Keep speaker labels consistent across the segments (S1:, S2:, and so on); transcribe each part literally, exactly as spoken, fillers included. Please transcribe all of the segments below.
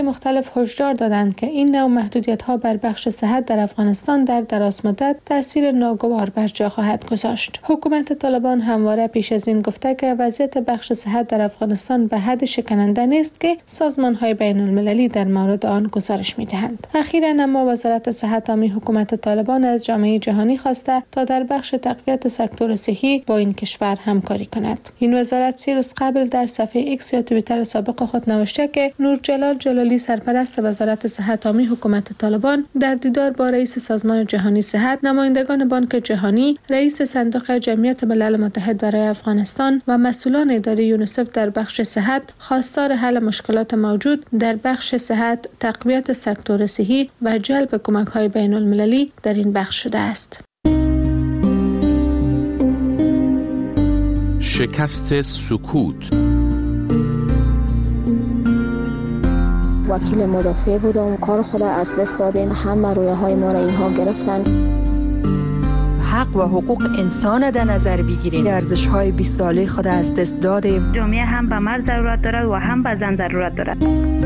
S1: مختلف هشدار دادند که این نوع محدودیت‌ها بر بخش صحت در افغانستان در درازمدت تاثیر ناگوار بر جا خواهد گذاشت. حکومت طالبان همواره پیش از این گفته که وضعیت بخش صحت در افغانستان به حد شکننده نیست که سازمان‌های بین‌المللی در مورد آن گزارش می‌دهند. اخیراً اما وزارت صحت عامه حکومت طالبان از جامعه جهانی خواسته تا در بخش تقویت سکتور صحی با این کشور همکاری کند. این وزارت سی روز قبل در صفحه ایکس یا توییتر سابق خود نوشته که نور جلال جلالی سرپرست وزارت صحت عامه حکومت طالبان در دیدار با رئیس سازمان جهانی صحت، نمایندگان بانک جهانی، رئیس صندوق جمعیت ملل متحد برای افغانستان و مسئولان اداره یونیسف در بخش صحت خواستار حل مشکلات موجود در بخش صحت، تقویت سکتور صحی و جلب کمک‌های بین‌المللی در این بخش شده است.
S2: شکست سکوت.
S3: وکیل مدافع بودم، کار خود از دست دادیم، همه رویه های ما را اینها گرفتن.
S4: حق و حقوق انسان در نظر بگیریم، ارزش های بیست ساله خود از دست دادیم.
S5: جامعه هم به مرد ضرورت دارد و هم به زن ضرورت دارد.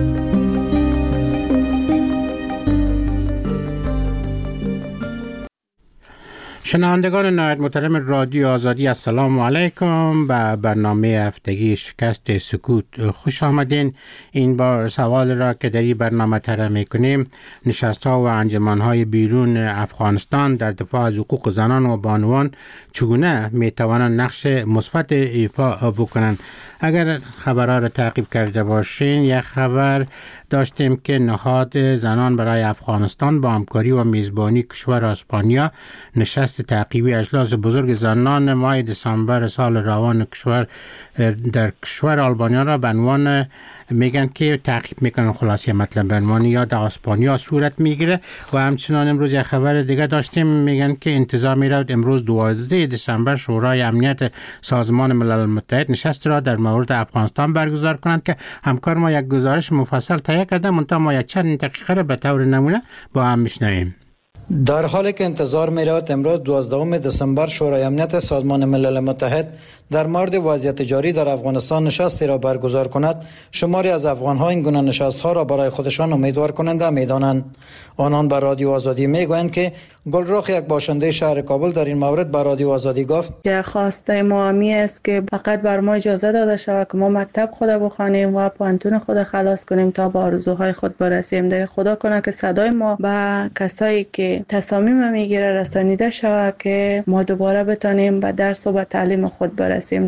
S6: شنوندگان نهایت محترم رادیو آزادی، السلام علیکم. به برنامه هفتگی شکست سکوت خوش آمدین. این بار سوال را که در این برنامه طرح می‌کنیم، نشست‌ها و انجمن‌های بیرون افغانستان در دفاع از حقوق زنان و بانوان چگونه می‌توانند نقش مثبت ایفا بکنند. اگر خبرها را تعقیب کرده باشین، یک خبر داشتیم که نهاد زنان برای افغانستان با همکاری و میزبانی کشور اسپانیا نشست تعقیبی اجلاس بزرگ زنان ماه دسامبر سال روان کشور در کشور آلبانیا را به عنوان میگن که تعقیب میکنن، خلاصه مطلب به عنوان یا در اسپانیا صورت میگیره. و همچنان امروز یک خبر دیگه داشتیم، میگن که انتظار میرود امروز دوازده دسامبر شورای امنیت سازمان ملل متحد نشست را در مورد افغانستان برگزار کنند که همکار ما یک گزارش مفصل تهیه کرده، منتها ما یک چند دقیقه را به طور نمونه با هم میشنویم.
S7: در حالی که انتظار می‌رود امروز دوازدهم دسامبر شورای امنیت سازمان ملل متحد در مورد وضعیت جاری در افغانستان نشستی را برگزار کند، شماری از افغان‌ها این گونه نشست‌ها را برای خودشان امیدوار کننده می‌دانند. آنان بر رادیو آزادی می‌گویند که گلرخ، یک باشنده شهر کابل، در این مورد بر رادیو آزادی گفت
S8: که خواسته ما همی است که فقط بر ما اجازه داده شود که ما مکتب خود بخوانیم و پانتون خود خلاص کنیم تا به آرزوهای خود برسیم. دیگه خدا کنه که صدای ما به کسایی که تصامیم میگیره رسانیده شود که ما دوباره بتونیم به درس و به تعلیم خود برسیم.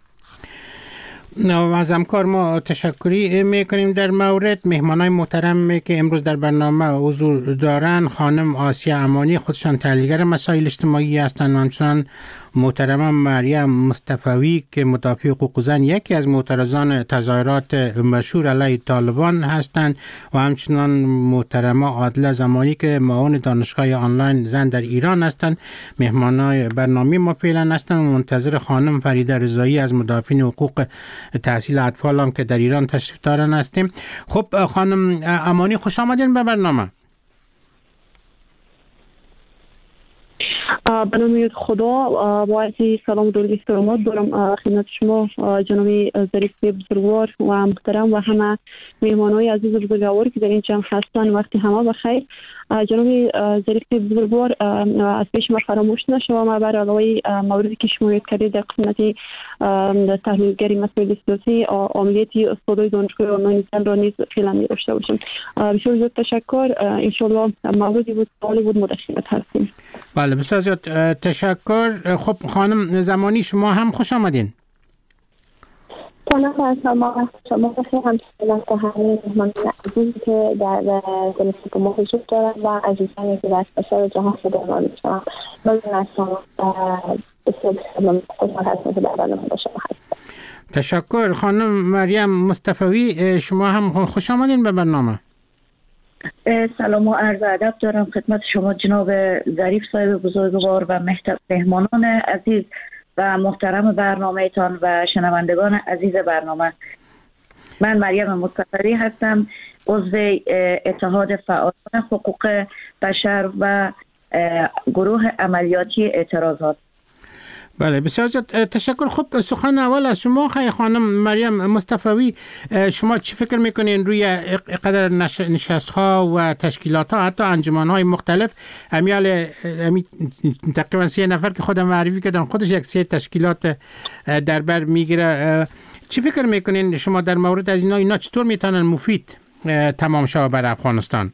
S6: از همکار ما تشکری میکنیم. در مورد مهمانای محترم که امروز در برنامه حضور دارن، خانم آسیا امانی خودشان تحلیلگر مسائل اجتماعی هستند و همچنان محترمه مریم مصطفوی که مدافع حقوق زن، یکی از معترضان تظاهرات مشهور علیه طالبان هستند، و همچنان محترمه عادله زمانی که معاون دانشگاه آنلاین زن در ایران هستند. مهمانای برنامه ما فعلا هستند و منتظر خانم فریده رضایی از مدافعین حقوق تحصیل اطفال هم که در ایران تشریف دارن هستیم. خب خانم امانی، خوش آمدین به برنامه.
S9: به نام خدا با عرض سلام و درود احترامات دارم خدمت شما جناب ظریف بزرگوار و محترم و همه مهمانای عزیز و بزرگوار که در این جمع هستند. وقتی همه بخیر. جناب ظریف بزرگوار، از پیش ما فراموش نشوم بر علاوه موردی که شما یاد کردید در قسمت تحلیلگری مسائل سیاسی، عملیاتی استادای دانشگاه آنلاین زن را نیز فعلا می داشته باشم. بسیار زیاد تشکر. ان شاء الله موردی بود سوالی بود مدخلت هستیم.
S6: بله بسیار زیاد تشکر. خب خانم زمانی، شما هم خوش آمدین.
S3: سلام بر شما. شما بخیر. همچنین تا همه مهمانان عزیزی که در جلسه ما حضور دارند و عزیزانی که در سراسر جهان صدا میشنوند، ممنون از شما. بسیار بسیار خوشحال هستم که در برنامه با شما هستم.
S6: تشکر. خانم مریم مصطفوی، شما هم خوش آمدین به برنامه.
S5: سلام و عرض ادب دارم خدمت شما جناب ظریف صاحب بزرگوار و مهمانان عزیز و محترم برنامه تان و شنوندگان عزیز برنامه. من مریم مصطفی هستم، عضو اتحاد فعالان حقوق بشر و گروه عملیاتی اعتراضات.
S6: بله بسیار زیاد تشکر. خوب سخن اول از شما خیلی خانم مریم مصطفوی، شما چی فکر میکنین روی قدر نشست ها و تشکیلات ها حتی انجمن های مختلف؟ امیال امی تقریبا سه نفر که خودم معرفی کردن خودش یک سه تشکیلات در بر میگیره. چی فکر میکنین شما در مورد از اینا اینا چطور میتونن مفید تمام شود بر افغانستان؟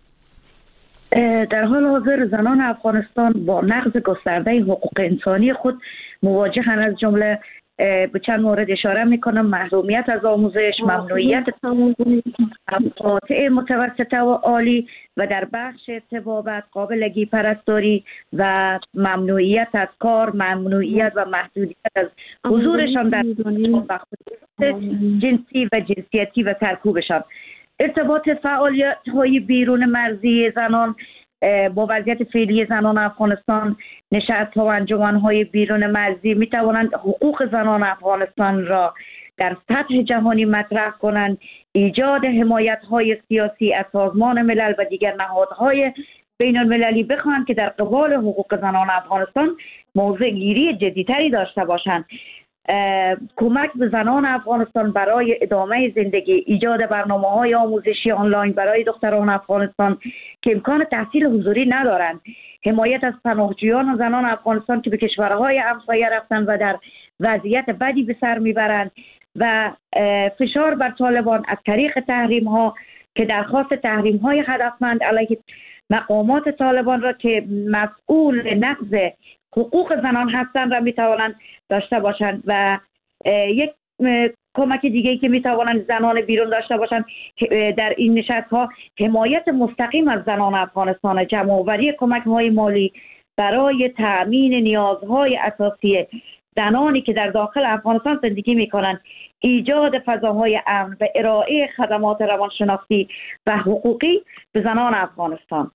S5: در حال حاضر زنان افغانستان با نقض گسترده حقوق انسانی خود مواجهن. از جمله به چند مورد اشاره میکنم: محرومیت از آموزش، ممنوعیت قاطع متوسطه و عالی و در بخش طبابت قابلگی پرستاری و ممنوعیت از کار، ممنوعیت و محدودیت از حضورشان در جنسی و جنسیتی و سرکوبشان. ارتباط فعالیت های بیرون مرزی زنان با وضعیت فعلی زنان افغانستان، نشست ها و انجمن های بیرون مرزی می توانند حقوق زنان افغانستان را در سطح جهانی مطرح کنند، ایجاد حمایت های سیاسی از سازمان ملل و دیگر نهادهای بین المللی بخواهند که در قبال حقوق زنان افغانستان موضع گیری جدیتری داشته باشند. کمک به زنان افغانستان برای ادامه زندگی، ایجاد برنامه‌های آموزشی آنلاین برای دختران افغانستان که امکان تحصیل حضوری ندارند، حمایت از پناهجویان و زنان افغانستان که به کشورهای همسایه رفتند و در وضعیت بدی به سر میبرند و فشار بر طالبان از طریق تحریم ها که درخواست تحریم های هدفمند علیه مقامات طالبان را که مسئول نقض حقوق زنان هستند را میتوانند داشته باشند. و یک کمک دیگه که میتوانند زنان بیرون داشته باشند در این نشست ها حمایت مستقیم از زنان افغانستان، جمع آوری کمک های مالی برای تأمین نیازهای اساسی زنانی که در داخل افغانستان زندگی میکنند، ایجاد فضاهای امن و ارائه خدمات روانشناختی و حقوقی به زنان افغانستان.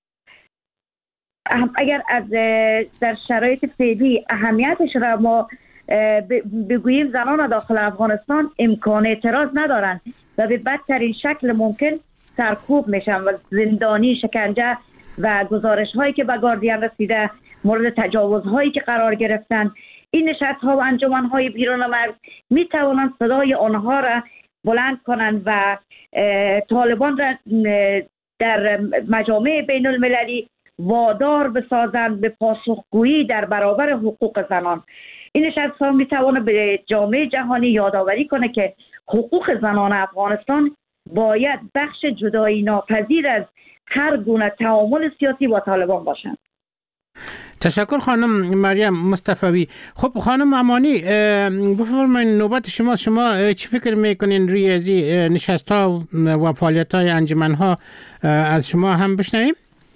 S5: اگر از در شرایط فعلی اهمیتش را ما بگوییم، زنان داخل افغانستان امکان اعتراض ندارند و به بدترین شکل ممکن سرکوب میشن و زندانی، شکنجه و گزارش هایی که به گاردین رسیده مورد تجاوز هایی که قرار گرفتن. این نشست ها و انجمن های بیرون مرز می توانند صدای آنها را بلند کنند و طالبان را در مجامع بین المللی وادار بسازند به پاسخگویی در برابر حقوق زنان. این نشست ها می تواند به جامعه جهانی یادآوری کنه که حقوق زنان افغانستان باید بخش جدایی ناپذیر از هر گونه تعامل سیاسی با طالبان باشند.
S6: تشکر خانم مریم مصطفوی. خب خانم امانی، بفرمایید نوبت شما. شما چی فکر میکنین روی از نشست ها و فعالیت های انجمن ها؟ از شما هم بشنویم.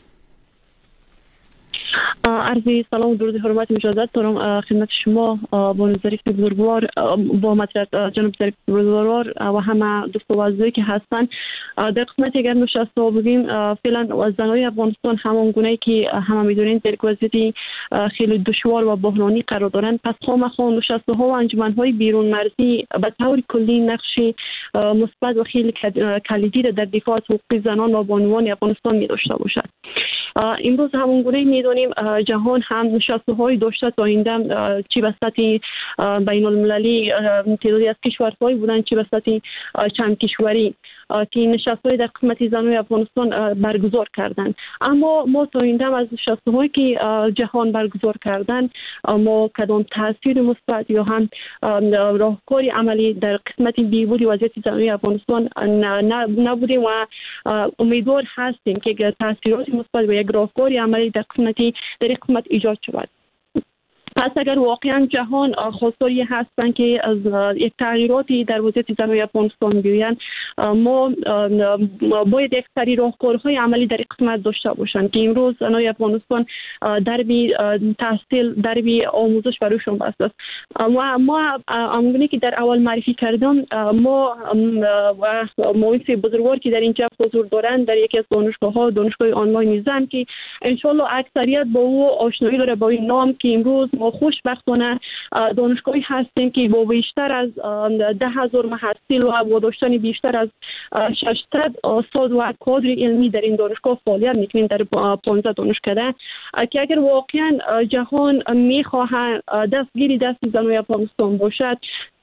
S9: عرض سلام و درود حرمت مجدد دارم خدمت شما بانو ظریف بزرگوار، با مطلب جناب ظریف بزرگوار و همه دوست و عزیزایی که هستن. در قسمت اگر نشست ها بگیم، فعلا زنای افغانستان همان گونه که همه میدونین در وضعیت خیلی دشوار و بحرانی قرار دارند. پس خامخا نشست ها و انجمن های بیرون مرزی به طور کلی نقش مثبت و خیلی کلیدی را در دفاع از حقوق زنان و بانوان افغانستان می داشته باشد. امروز همون گونه میدونیم جهان هم نشسته های داشته تا آینده، چی به سطح بین المللی تعدادی از کشورهای بودن، چی به سطح چند کشوری که نشست‌های در قسمت زنان افغانستان برگزار کردن. اما ما تا آینده از نشست‌هایی که جهان برگزار کردن ما کدام تاثیر مثبت یا هم راهکاری عملی در قسمت بهبود وضعیت زنان افغانستان نبودیم و امیدوار هستیم که تاثیرات مثبت و یک راهکاری عملی در قسمت در قسمت ایجاد شود. پس اگر واقعا جهان خواستاری هستن که از یک تغییراتی در وضعیت زنان افغانستان بیاین، ما باید یک سری راهکارهای عملی در قسمت داشته باشن که امروز زنان افغانستان دربی تحصیل، دربی آموزش برایشون بسته است. و ما همونی که در اول معرفی کردم، ما و مؤسس بزرگوار که در اینجا حضور دارند در یکی از دانشگاه‌ها، دانشگاه آنلاین نیزن که ان شاء الله اکثریت با او آشنایی داره، با این نام که امروز ما خوشبختانه دانشگاهی هستیم که با بیشتر از ده هزار محصل و با داشتن بیشتر از ششصد استاد و کادر علمی در این دانشگاه فعالیت میکنیم در پانزده دانشکده که اگر واقعا جهان میخواهد دستگیری دست زنان افغانستان باشد،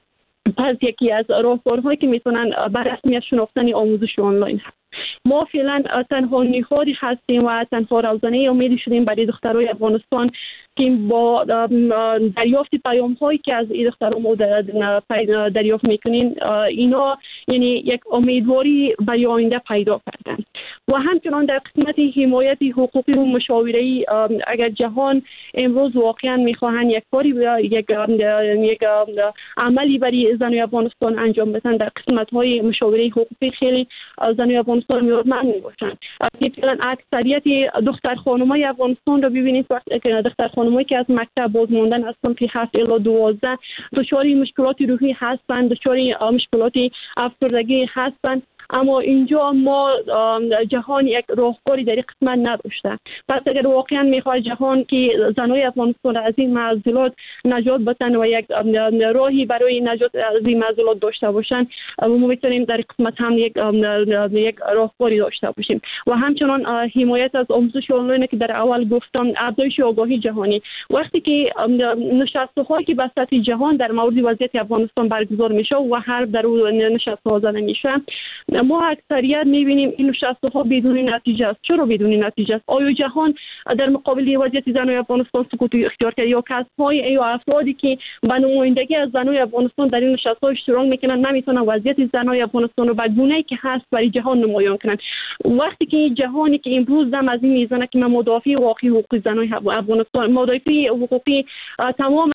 S9: پس یکی از راهکارهایی که میتونن بر رسمیت شناختن آموزش آنلاین هست. ما فعلا تنها نهادی هستیم و تنها روزانه امید شدیم برای دخترای افغانستان که با دریافت پیام هایی که از این دختران ما دریافت میکنین اینا یعنی یک امیدواری برای آینده پیدا کردن و همچنان در قسمت حمایت حقوقی و مشاوره اگر جهان امروز واقعا میخواهند یک کاری یک یک عملی برای زنان افغانستان انجام بدن در قسمت های مشاوره حقوقی خیلی زنان افغانستان نیازمند میباشند. مثلا اکثریت دختر خانمای افغانستان رو ببینید وقتی که دختر خانمایی که از مکتب باز ماندن از صنف هفت الی دوازده دچار مشکلات روحی هستند، دچار مشکلات افسردگی هستند، اما اینجا ما جهان یک راهکاری در این قسمت نداشته. پس اگر واقعا میخواد جهان که زنای افغانستان از این معضلات نجات بدن و یک راهی برای نجات از این معضلات داشته باشن، ما میتونیم در قسمت هم یک یک راهکاری داشته باشیم و همچنان حمایت از آموزش آنلاین که در اول گفتم، افزایش آگاهی جهانی. وقتی که نشست‌هایی که به سطح جهان در مورد وضعیت افغانستان برگزار میشه و هر در اون نشست‌ها زده میشه، ما اکثریت میبینیم این نشست‌ها بدون نتیجه است. چرا بدون نتیجه است؟ آیا جهان در مقابل وضعیت زنان افغانستان سکوت اختیار کرد یا کسب‌های یا افرادی که به نمایندگی از زنان افغانستان در این نشست‌ها اشتراک میکنن نمیتونن وضعیت زنان افغانستان رو به گونه‌ای که هست برای جهان نمایان کنن؟ وقتی که جهانی که امروز دم از این میزنه که ما مدافع واقعی حقوق زنان افغانستان، مدافع حقوقی تمام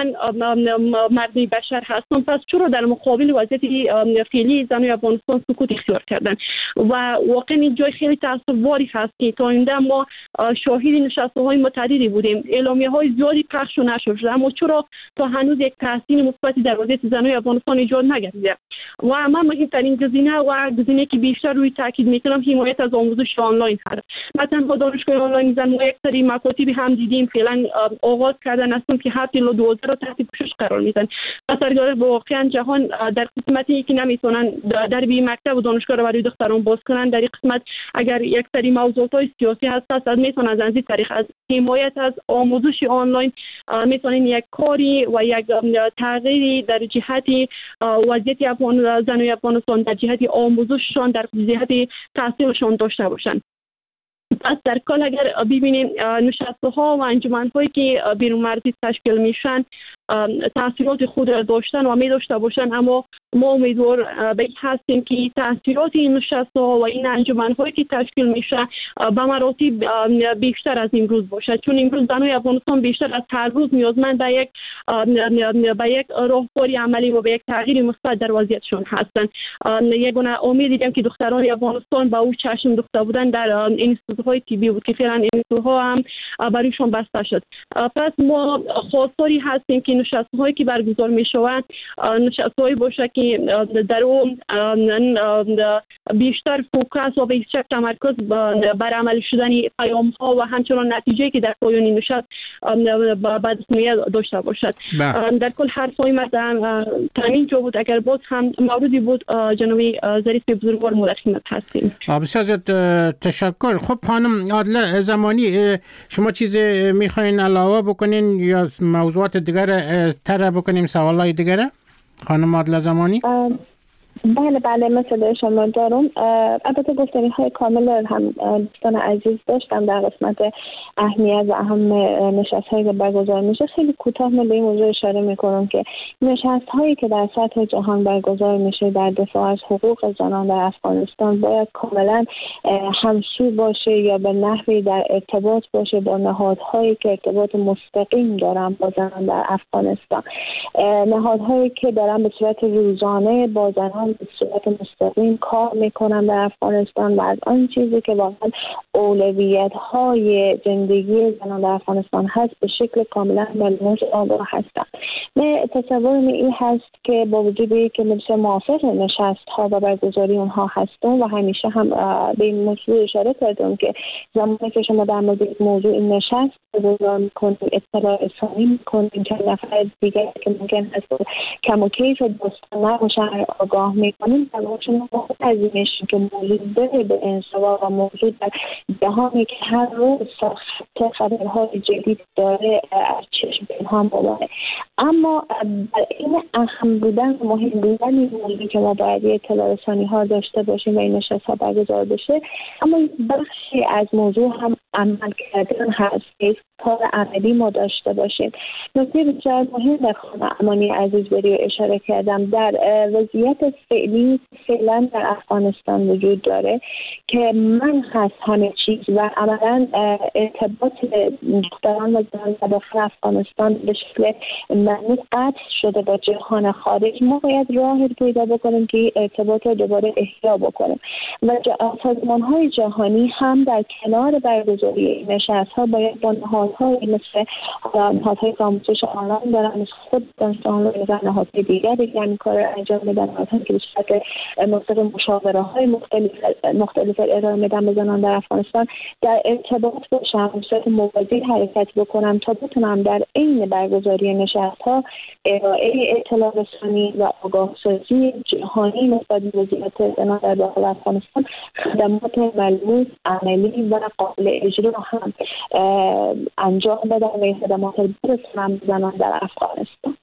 S9: مردم بشر هستن، پس چرا در مقابل وضعیت فعلی زنان افغانستان سکوت اختیار کردن؟ و واقعا این جای خیلی تأسف‌باری هست که تا اینجا ما شاهد نشست‌های متعددی بودیم، اعلامیه‌های زیادی پخش و نشر شده، اما چرا تا هنوز یک تحسین مثبتی در وضعیت زنان افغانستان ایجاد نگردیده؟ و من مهمترین گزینه و گزینه که بیشتر روی تاکید میکنم حمایت از آموزش آنلاین هست. مثلا با دانشگاه آنلاین زن ما یک سری مکاتبی هم دیدیم فعلا آغاز کردن هستن که هفت الی دوازده رو تحت پوشش قرار میدن. مثلا واقعا جهان در قسمتی که نمیتونن در بی مکتب و دانشگاه رو برای دختران باز کنن، در این قسمت اگر یک سری موضوعات سیاسی هست هست میتونن از این طریق از حمایت از آموزش آنلاین میتونن یک کاری و یک تغییری در جهت وضعیت افغان زنان افغانستان در جهت آموزششان در جهت تحصیلشان داشته باشند. پس در کل اگر ببینیم نشست‌ها و انجمن‌هایی که بیرون مرزی تشکیل میشن تاثیرات خود را داشتن و می داشته باشن، اما ما امیدوار به هستیم که تاثیرات این نشست‌ها و این انجمن‌هایی که تشکیل میشه به مراتب بیشتر از امروز باشه، چون امروز زنان افغانستان بیشتر از هر روز نیازمند به یک به یک راهکاری عملی و به یک تغییر مثبت در وضعیتشون هستند. یگانه امید دیدم که دختران افغانستان با او چشم دوخته بودن در انستیتوت‌های طبی بود که فعلا انستیتوت‌ها هم برایشون بسته شد. پس ما خواستاری هستیم که نشست‌هایی که برگزار می‌شوند نشست‌هایی باشه که در اون بیشتر فوکس و بیشتر تمرکز بر عمل شدن پیام‌ها و همچنان نتیجه‌ای که در پایان نشست بعد از داشته باشد. در کل حرفای من تامین جو بود. اگر باز هم موردی بود جنابی ظریف بزرگوار ما در خدمت هستیم.
S6: بسیار تشکر. خب خانم عادله زمانی، شما چیز میخواین علاوه بکنین یا موضوعات دیگر طرح بکنیم، سوالای دیگر خانم عادله زمانی؟
S3: بله بله مثل شما دارم. البته گفتنی های کامل هم دوستان عزیز داشتم در قسمت اهمیت و اهم نشست هایی که برگزار میشه. خیلی کوتاه من به این موضوع اشاره میکنم که نشست هایی که در سطح جهان برگزار میشه در دفاع از حقوق زنان در افغانستان باید کاملا همسو باشه یا به نحوی در ارتباط باشه با نهادهایی که ارتباط مستقیم دارن با زنان در افغانستان، نهادهایی که دارن به صورت روزانه با زنان به صورت مستقیم کار میکنن در افغانستان و از آن چیزی که واقعا اولویت های زندگی زنان در افغانستان هست به شکل کاملا معلومات آگاه هستن. من تصورم این هست که با وجودی که مثل موافق نشست ها و برگزاری اونها هستم و همیشه هم به این موضوع اشاره کردم که زمانی که شما در مورد موضوع این نشست برگزار میکنید، اطلاع رسانی میکنید، چند نفر دیگر که ممکن هست کم و کیف دوستان نباشن آگاه میکنید، در واقع شما از این میشین که موضوع داره به انزوا و موضوع در جهانی که هر روز ساخت خبرهای جدید داره از چشم پنهان بمانه. اما در این اهم بودن و مهم بودن این موضوع که ما باید اطلاع رسانی ها داشته باشیم و این نشست ها برگزار بشه، اما بخشی از موضوع هم عمل کردن هست که کار عملی ما داشته باشیم. نکته بسیار مهم در خانم امانی عزیز بری اشاره کردم، در وضعیت فعلی فعلا در افغانستان وجود داره که من هست همه چیز و عملا ارتباط دختران و زنان در داخل افغانستان به شکل معنی قطع شده با جهان خارج. ما باید راه پیدا بکنیم که ارتباط رو دوباره احیا بکنیم و سازمان های جهانی هم در کنار برگزاری این نشست ها باید با نهادهای مثل نهادهای آموزش آنلاین دارن، مثل خود دانش آنلاین و نهادهای دیگر دیگر این کار انجام میدن، نهادهایی که به صورت مستقیم مشاوره های مختلف مختلف ارائه میدن به زنان در افغانستان در ارتباط باشم، به صورت موازی حرکت بکنم تا بتونم در عین برگزاری نشست ها ارائه اطلاع رسانی و آگاه سازی جهانی نسبت به وضعیت زنان در داخل افغانستان خدمات ملموس، عملی و قابل اجرا هم انجام بدم و این خدمات رو برسونم به زنان در افغانستان.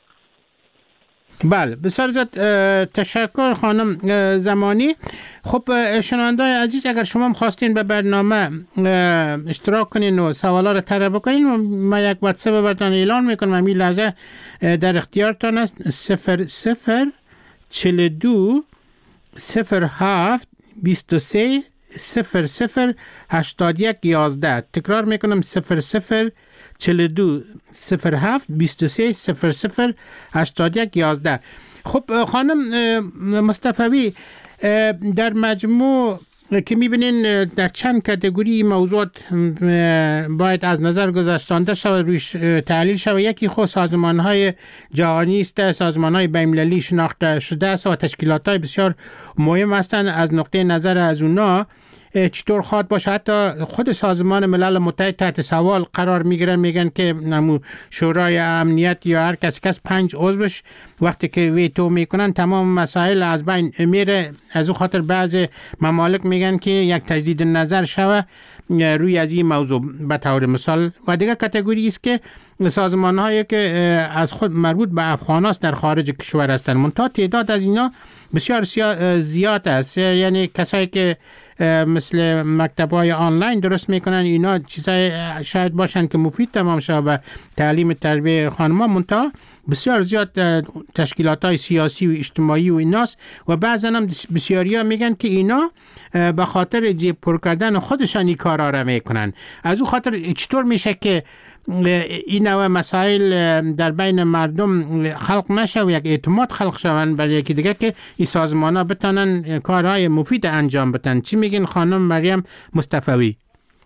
S6: بله، بسیار زیاد تشکر خانم زمانی. خب شنونده‌های عزیز، اگر شما خواستین به برنامه اشتراک کنین و سوالا رو طرح بکنین، ما یک واتساپ براتون اعلان میکنم، همین لحظه در اختیارتان است: صفر صفر چهل و دو صفر هفت بیست و سه صفر صفر هشتاد یک یازده. تکرار میکنم: صفر صفر چهل و دو صفر هفت بیست و سه صفر صفر هشتاد یک یازده. خب خانم مصطفوی، در مجموع که میبینین در چند کاتگوری موضوعات باید از نظر گذاشته شود، رویش تحلیل شود. یکی خود سازمان‌های جهانی است، سازمان‌های بین‌المللی شناخته شده است و تشکیلات‌های بسیار مهم هستند. از نقطه نظر از اونا چطور خواهد باشه؟ حتی خود سازمان ملل متحد تحت سوال قرار میگیرن، میگن که نمو شورای امنیت یا هر کسی کس پنج عضوش وقتی که ویتو میکنن تمام مسائل از بین میره. از او خاطر بعض ممالک میگن که یک تجدید نظر شوه روی از این موضوع به طور مثال. و دیگر کاتگوری است که سازمان هایی که از خود مربوط به افغان است در خارج کشور هستند، منتها تعداد از اینا بسیار زیاد است. یعنی کسایی که مثل مکتب‌های آنلاین درست میکنن، اینا چیزای شاید باشن که مفید تمام شود به تعلیم تربیه خانم‌ها، منتها بسیار زیاد تشکیلات‌های سیاسی و اجتماعی و ایناست و بعضا هم بسیاری ها میگن که اینا به خاطر جیب پر کردن خودشان این کارا را میکنن. از او خاطر چطور میشه که این نوع مسائل در بین مردم خلق نشه و یک اعتماد خلق شوند برای یکی دیگه که این سازمان ها بتانن کارهای مفید انجام بدن؟ چی میگین خانم مریم مصطفوی؟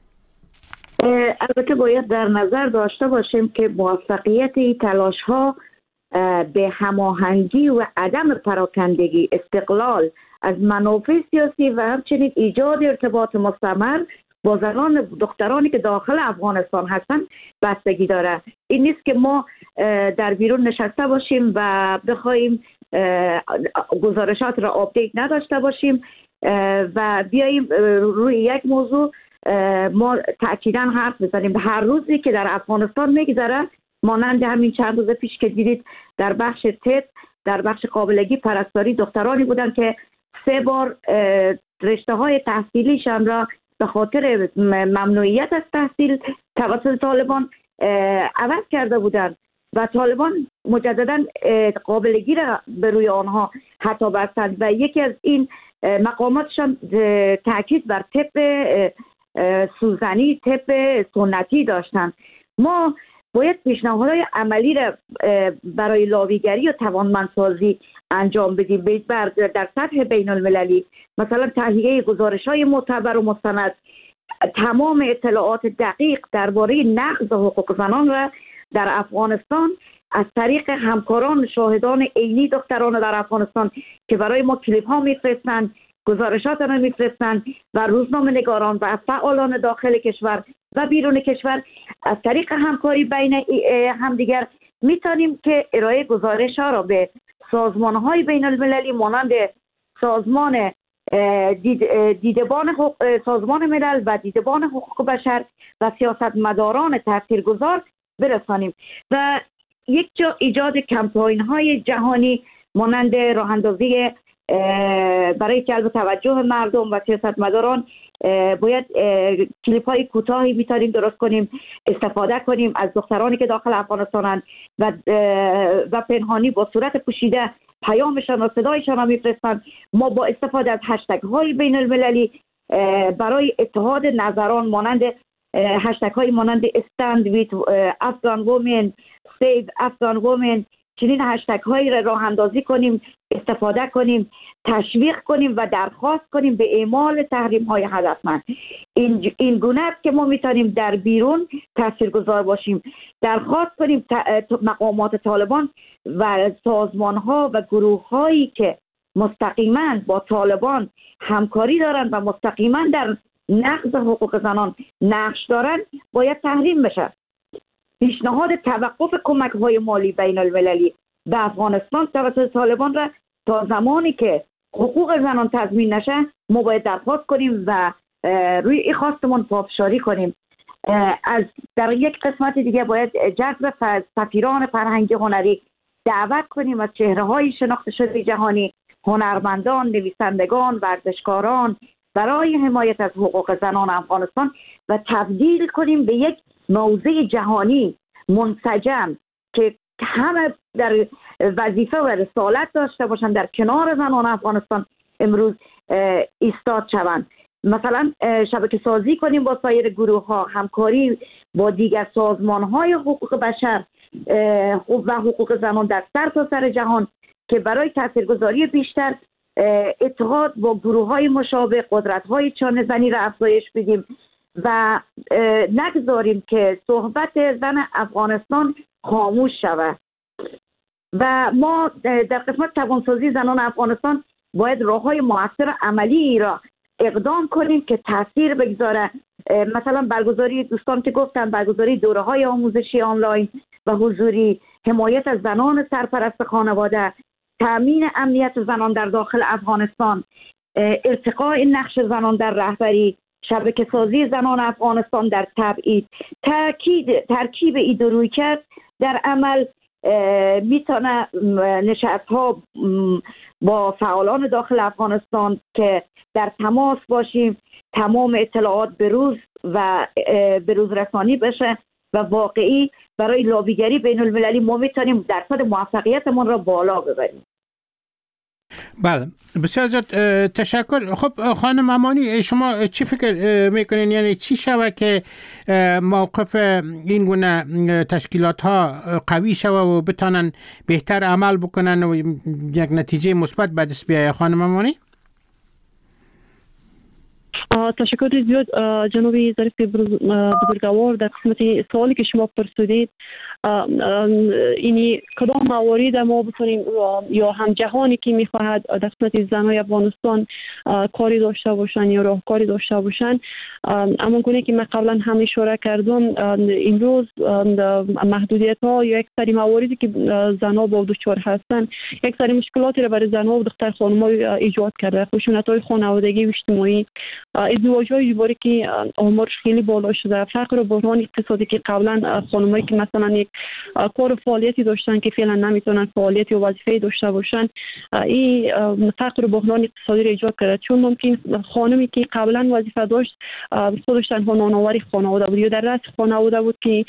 S5: البته باید در نظر داشته باشیم که موفقیت این تلاش ها به هماهنگی و عدم پراکندگی، استقلال از منافع سیاسی و همچنین ایجاد ارتباط مستمر با زنان دخترانی که داخل افغانستان هستند بستگی داره. این نیست که ما در بیرون نشسته باشیم و بخوایم گزارشات را آپدیت نداشته باشیم و بیاییم روی یک موضوع ما تأکیداً حرف بزنیم. به هر روزی که در افغانستان میگذره، مانند همین چند روز پیش که دیدید در بخش تت، در بخش قابلگی پرستاری دخترانی بودن که سه بار رشته های تحصیلیشان را به خاطر ممنوعیت از تحصیل توسط طالبان عوض کرده بودند و طالبان مجددا قابلگی را به روی آنها حتی بستند و یکی از این مقاماتشان تاکید بر طب سوزنی، طب سنتی داشتند. ما باید پیشنهادهای عملی را برای لابیگری و توانمندسازی انجام بدیم در سطح بین المللی. مثلا تهیه گزارش‌های معتبر و مستند، تمام اطلاعات دقیق درباره نقض حقوق زنان را در افغانستان از طریق همکاران شاهدان عینی دختران در افغانستان که برای ما کلیپ ها میفرستند، گزارشات را میفرستند و روزنامه نگاران و فعالان داخل کشور و بیرون کشور از طریق همکاری بین همدیگر میتونیم که ارائه گزارش ها را به سازمان های بین المللی مانند سازمان دید دیدبان سازمان ملل و دیدبان حقوق بشر و سیاستمداران تاثیرگذار برسانیم و یک جا ایجاد کمپاین های جهانی مانند راه اندازی برای جلب توجه مردم و سیاستمداران. باید کلیپ های کوتاهی میتونیم درست کنیم، استفاده کنیم از دخترانی که داخل افغانستانند و و پنهانی با صورت پوشیده پیامشان و صدایشان را میفرستند. ما با استفاده از هشتگ های بین المللی برای اتحاد نظران مانند هشتگ های مانند stand with Afghan women، save Afghan women، چنین هشتگ هایی را راه اندازی کنیم، استفاده کنیم، تشویق کنیم و درخواست کنیم به اعمال تحریم های هدفمند. این این گونه است که ما میتونیم در بیرون تاثیرگذار باشیم. درخواست کنیم مقامات طالبان و سازمان ها و گروه هایی که مستقیما با طالبان همکاری دارند و مستقیما در نقض حقوق زنان نقش دارند باید تحریم بشه. پیشنهاد توقف کمک های مالی بین المللی به افغانستان توسط طالبان را تا زمانی که حقوق زنان تضمین نشه ما باید درخواست کنیم و روی این خواستمون پافشاری کنیم. از در یک قسمت دیگه باید جذب سفیران فرهنگی هنری دعوت کنیم از چهره های شناخته شده جهانی، هنرمندان، نویسندگان، ورزشکاران برای حمایت از حقوق زنان افغانستان و تبدیل کنیم به یک موضوع جهانی منسجم که همه در وظیفه و رسالت داشته باشند در کنار زنان افغانستان امروز ایستاد شوند. مثلا شبکه سازی کنیم با سایر گروه ها، همکاری با دیگر سازمان های حقوق بشر و حقوق زنان در سرتاسر سر جهان که برای تاثیرگذاری بیشتر اتحاد با گروه های مشابه قدرت های چانه زنی را افزایش بدیم و نگذاریم که صحبت زن افغانستان خاموش شود. و ما در قسمت توانسازی زنان افغانستان باید راه‌های مؤثر عملی را اقدام کنیم که تاثیر بگذاره. مثلا برگزاری دوستان که گفتن برگزاری دوره‌های آموزشی آنلاین و حضوری، حمایت از زنان سرپرست خانواده، تامین امنیت زنان در داخل افغانستان، ارتقاء نقش زنان در رهبری، شبکه سازی زنان افغانستان در تبعید، تاکید ترکیب ایدئولوژی کرد در عمل میتونه نشست ها با فعالان داخل افغانستان که در تماس باشیم، تمام اطلاعات بروز و بروز رسانی بشه و واقعی برای لابیگری بین المللی ما میتونیم درصد موفقیتمون را بالا ببریم.
S6: بله، بسیار زیاد تشکر. خب خانم امانی، شما چی فکر میکنین؟ یعنی چی شود که موقف این گونه تشکیلات ها قوی شود و بتانن بهتر عمل بکنن و یک نتیجه مثبت به دست بیاید؟ خانم امانی.
S9: تشکر زیاد جناب ظریف بزرگوار. در قسمت سوالی که شما پرسیدید، اینی کدام موارد ما بتونیم یا هم جهانی که میخواهد در قسمت زنای افغانستان کاری داشته باشن یا راهکاری داشته باشن، اما گونه که من قبلا هم اشاره کردم، امروز محدودیت ها یا یک سری مواردی که زنها با دچار هستن، یک سری مشکلاتی را برای زنها و دختر خانم‌ها ایجاد کرده. خشونت‌های خانوادگی و اجتماعی، ازدواج‌های جباری که آمارش خیلی بالا شده، فقر و بحران اقتصادی که قبلا خانمایی که مثلا یک کار و فعالیتی داشتن که فعلا نمیتونن فعالیتی و وظیفه داشته باشن، این فقر و بحران اقتصادی را ایجاد کرده. چون ممکن خانمی که قبلا وظیفه داشت خودش تنها نانآور خانواده بود یا در رأس خانواده بود که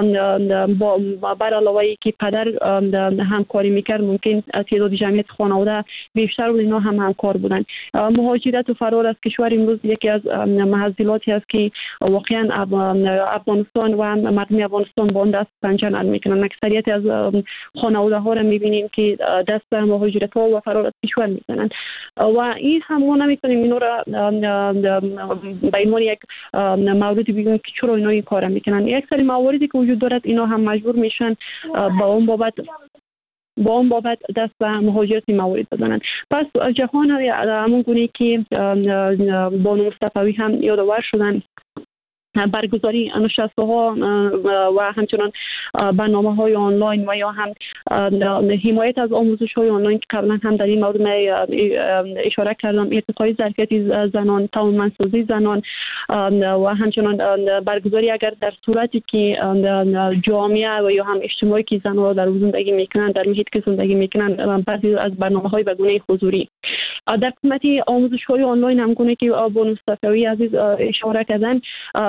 S9: با بر علاوه ای که پدر همکاری میکرد ممکن تعداد جمعیت خانواده بیشتر بود، اینا هم همکار بودن. مهاجرت و فرار از کشور امروز یکی از معضلاتی است که واقعا افغانستان و مردم افغانستان با اون دست پنجه نرم میکنن. اکثریت از خانواده ها را میبینیم که دست به مهاجرت ها و فرار از کشور میزنن و این هم ما نمیتونیم اینو را به عنوان یک موردی بگیم که چرا اینا این کار میکنن. یک سری مواردی که وجود دارد اینا هم مجبور میشن با اون بابت با اون بابت دست به مهاجرت موارد بزنن. پس جهان همون گونه که بانو مصطفی هم یادآور شدن برگزاری نشست‌ها و همچنان برنامه‌های آنلاین و یا هم حمایت از آموزش‌های آنلاین که قبلا هم در این مورد اشاره کردم، ارتقای ظرفیت زنان، توانمندسازی زنان و همچنان برگزاری اگر در صورتی که جامعه و یا هم اجتماعی که زن‌ها در زندگی میکنن، در محیط که زندگی میکنن، بعضی از برنامه‌های به گونه حضوری در قسمت آموزش‌های آنلاین هم گونه که بانو مصطفی عزیز اشاره کردن،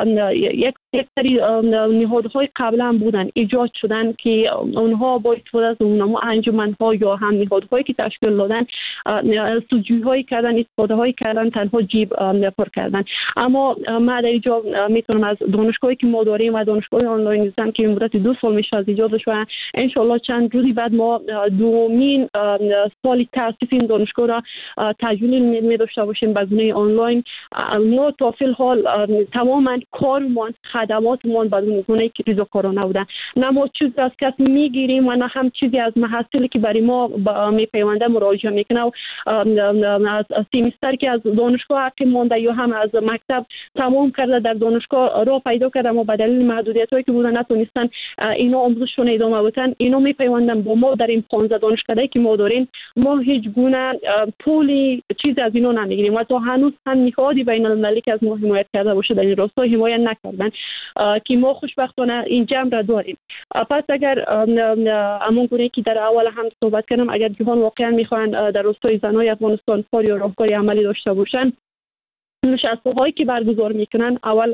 S9: یک یک سری نهادهای قبلا بودن ایجاد شدن که اونها با استفاده از اونها انجمن‌ها یا هم نهادهایی که تشکیل دادن سودجویی‌هایی کردن، استفاده‌هایی کردن، تنها جیب پر کردن. اما ما در اینجا میتونم از دانشگاهی که ما داریم و دانشگاه آنلاین نیستن که مدت دو سال میشه از ایجاد شده و ان شاء الله چند روزی بعد ما دومین سال تأسیس این دانشگاه را تجلیل می داشته باشیم به گونه آنلاین. ما تا فی الحال تماما کارمان خدماتمان به گونه که ریزکارانه بوده، نه ما چیزی از کس میگیریم و نه هم چیزی از محصولی که برای ما میپیونده مراجعه میکنه و از سیمستر که از دانشگاه حقی مونده یا هم از مکتب تمام کرده در دانشگاه را پیدا کرده ما به دلیل محدودیتایی که بودن نتونستن اینا آموزششون ادامه بدن، اینا میپیوندن با ما در این پانزده دانشکده که ما داریم. ما هیچ گونه پولی چیزی از اینا نمیگیریم و تا هنوز هم نهادی بین المللی که از ما حمایت کرده باشه در این راستا حمایت نکردن که ما خوشبختانه این جمع را داریم. پس اگر همون گونه که در اول هم صحبت کردم، اگر جهان واقعا میخوان در راستای زنای افغانستان کار یا راهکاری عملی داشته باشن، نشست‌هایی که برگزار میکنن اول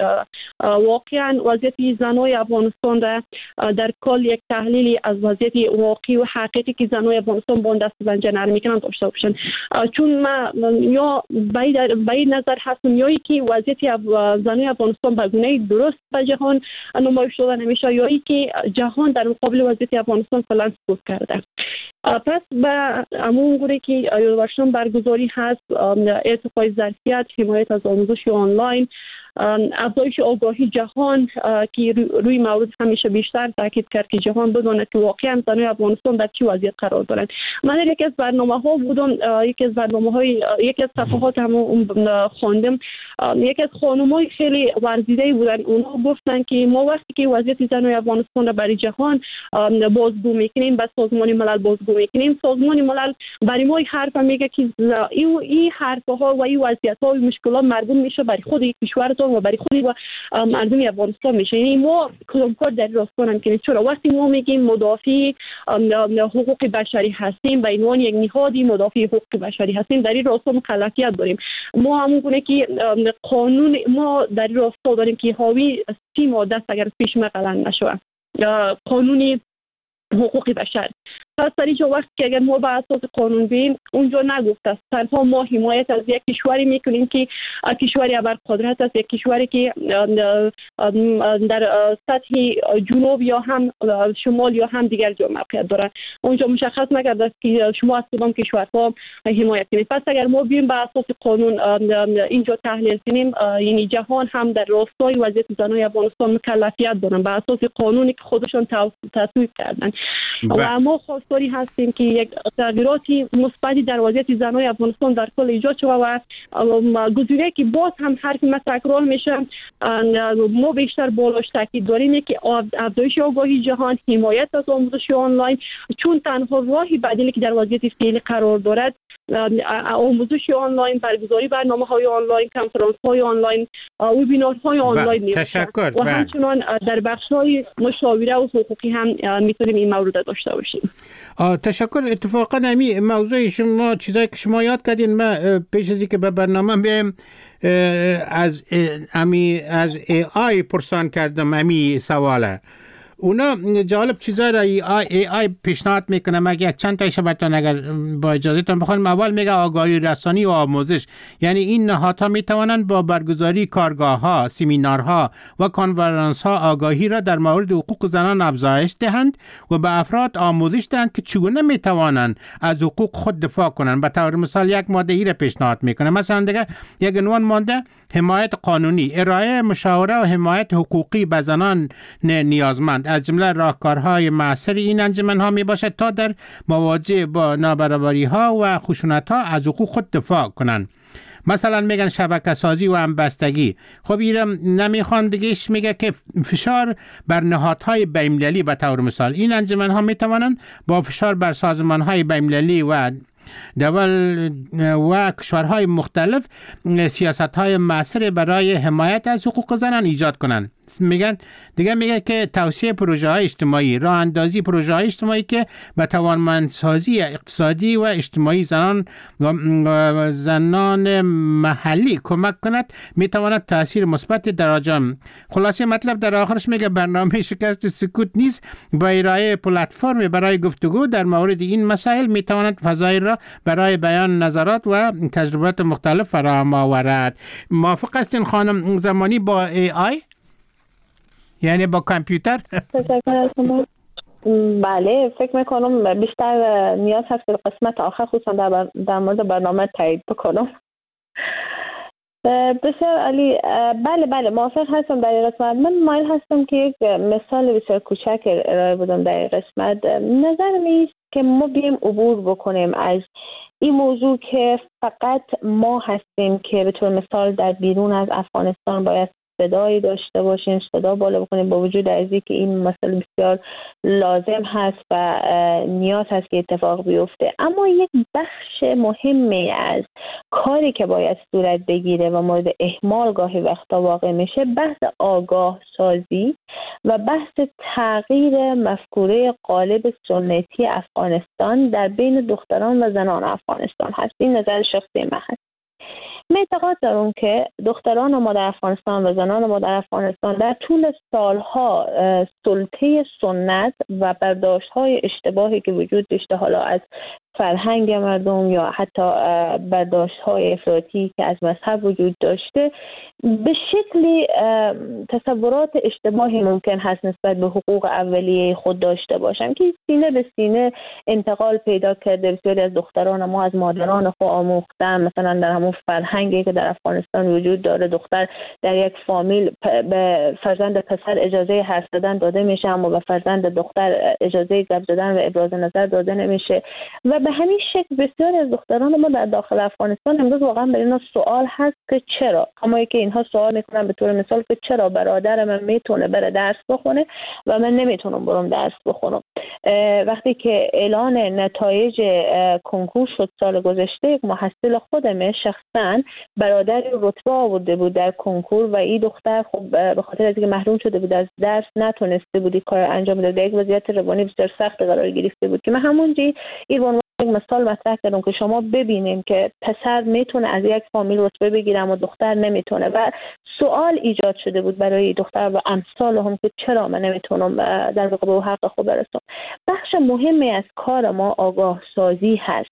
S9: واقعا وضعیت زنای افغانستان را در کل یک تحلیلی از وضعیت واقعی و حقیقی که زنای افغانستان با دست پنجه نرم میکنن داشته باشن. چون ما یا به این نظر هستم یا که وضعیت زنای افغانستان به گونه درست به جهان نمایش داده نمیشه یا که جهان در مقابل وضعیت افغانستان فعلا سکوت کرده. پس به همون گونه که یادآور برگزاری هست ارتقای ظرفیت، حمایت از آموزش آنلاین، افزایش آگاهی جهان که روی مورد همیشه بیشتر تاکید کرد که جهان بداند که واقعا زنای افغانستان در چه وضعیت قرار دارند. من در یکی از برنامه‌ها بودم، یکی از برنامه‌های یکی از صفحات هم خواندم، یکی از خانم‌های خیلی ورزیده بودن، اونها گفتن که ما وقتی که وضعیت زنای افغانستان را برای جهان بازگو می‌کنیم، به سازمان ملل بازگو می‌کنیم، سازمان ملل برای ما حرف میگه که این این حرف‌ها و این وضعیت‌ها و مشکلات مربوط میشه برای خود کشور و برای خودی و مردم افغانستان میشه. یعنی ما کدام کار در راستان هم کنیم. چرا وقتی ما میگیم مدافع حقوق بشری هستیم، به عنوان یک نهادی مدافع حقوق بشری هستیم، در این راستا مکلفیت داریم. ما همون گونه که قانون ما در این راستا داریم که حاوی سی ماده است اگر پیش ما غلط نشه قانونی حقوق بشر. پس در اینجا وقتی که اگر ما به اساس قانون بیم اونجا نگفته است تنها ما حمایت از یک کشوری میکنیم که کشوری ابرقدرت است، یک کشوری که در سطح جنوب یا هم شمال یا هم دیگر جا موقعیت دارد. اونجا مشخص نکرده است که شما از کدام کشورها حمایت کنید. پس اگر ما بیم به اساس قانون اینجا تحلیل کنیم، یعنی جهان هم در راستای وضعیت زنای افغانستان مکلفیت دارن به اساس قانونی که خودشون تصویب کردن و ما خواستاری هستیم که یک تغییراتی مثبتی در وضعیت زنای افغانستان در کل ایجاد شود و گزینه‌ای که باز هم حرف ما تکرار میشه، ما بیشتر بالاش تاکید داریم که افزایش آگاهی جهان، حمایت از آموزش آنلاین، چون تنها راهی بدیلی که در وضعیت فعلی قرار دارد آموزش آنلاین، برگزاری برنامه‌های آنلاین، کنفرانس‌های آنلاین، وبینارهای آنلاین می‌باشد.
S6: تشکر.
S9: و همچنان در بخش‌های مشاوره و حقوقی هم می‌تونیم این مورد داشته باشیم.
S6: تشکر. اتفاقا امی موضوع شما چیزایی که شما یاد کردین، ما پیش از اینکه به برنامه بیایم از امی از ای آی پرسان کردم امی سواله. اونا جالب چیزا را ای آی, ای آی پیشنهاد میکنه. مگه چند تایش براتون اگر با اجازهتون بخوام. اول میگه آگاهی رسانی و آموزش، یعنی این نهادها میتوانند با برگزاری کارگاه‌ها، سمینارها و کنفرانس‌ها آگاهی را در مورد حقوق زنان افزایش دهند و به افراد آموزش دهند که چگونه میتوانند از حقوق خود دفاع کنند. به طور مثال یک ماده ای را پیشنهاد میکنه. مثلا دیگه یک عنوان مانده حمایت قانونی، ارائه مشاوره و حمایت حقوقی به زنان نیازمند. از جمله راهکارهای معاصر این انجمن‌ها میباشد تا در مواجهه با نابرابری‌ها و خشونت‌ها از حقوق خود دفاع کنند. مثلا میگن شبکه سازی و همبستگی. خب اینم نمیخوان دیگهش، میگه که فشار بر نهادهای بین‌المللی. به طور مثال این انجمن‌ها میتوانند با فشار بر سازمان‌های بین‌المللی و دول و کشورهای مختلف سیاست‌های مؤثر برای حمایت از حقوق زنان ایجاد کنند. میگن دیگه میگه که توسعه پروژه‌های اجتماعی، راه اندازی پروژه‌های اجتماعی که به توانمندسازی اقتصادی و اجتماعی زنان و زنان محلی کمک کند، میتواند تاثیر مثبت در آنجا. خلاصه مطلب در آخرش میگه برنامه شکست سکوت نیست با ارائه پلتفرم برای گفتگو در مورد این مسائل میتواند فضای را برای بیان نظرات و تجربات مختلف فراهم آورد. موافق هستین خانم زمانی با ای آی؟ یعنی با کامپیوتر؟
S3: بله، فکر میکنم بیشتر نیاز هست که قسمت آخر خصوصا در, در مورد برنامه تایید بکنم. بسیار عالی. بله بله موافق هستم در این قسمت. من مایل هستم که یک مثال بسیار کوچک ارائه بدم در این قسمت. نظر میست که ما بیم عبور بکنیم از این موضوع که فقط ما هستیم که به طور مثال در بیرون از افغانستان باید صدایی داشته باشیم، صدا بالا بکنیم، با وجود از اینکه این مسئله بسیار لازم هست و نیاز هست که اتفاق بیفته، اما یک بخش مهمی از کاری که باید صورت بگیره و مورد اهمال گاهی وقتا واقع میشه بحث آگاه سازی و بحث تغییر مفکوره قالب سنتی افغانستان در بین دختران و زنان افغانستان هست. این نظر شخصی من هست. من اعتقاد دارم که دختران ما در افغانستان و زنان ما در افغانستان در طول سالها سلطه سنت و برداشت‌های اشتباهی که وجود داشته، حالا از فرهنگ مردم یا حتی برداشت‌های افراطی که از مذهب وجود داشته، به شکلی تصورات اشتباهی ممکن هست نسبت به حقوق اولیه خود داشته باشن که سینه به سینه انتقال پیدا کرده. بسیاری از دختران ما از مادران خود آموختن، مثلا در همون فرهنگی که در افغانستان وجود داره دختر در یک فامیل به فرزند پسر اجازه حرف زدن داده میشه اما به فرزند دختر اجازه گپ زدن و ابراز نظر داده نمیشه و به همین شکل بسیاری از دختران ما در داخل افغانستان امروز واقعا برای اینا سوال هست که چرا، اما که اینها سوال میکنن به طور مثال که چرا برادر من میتونه بره درس بخونه و من نمیتونم برم درس بخونم. وقتی که اعلان نتایج کنکور شد سال گذشته، یک محصل خودم شخصا برادر رتبه آورده بود در کنکور و این دختر خب به خاطر از اینکه محروم شده بود از درس نتونسته بود کار انجام بده، در یک وضعیت روانی بسیار سخت قرار گرفته بود که من همونجا این یک مثال مطرح کردم که شما ببینیم که پسر میتونه از یک فامیل رتبه بگیره اما دختر نمیتونه و سوال ایجاد شده بود برای دختر و امثال هم که چرا من نمیتونم در واقع به حق خود برسم. بخش مهمی از کار ما آگاه سازی هست،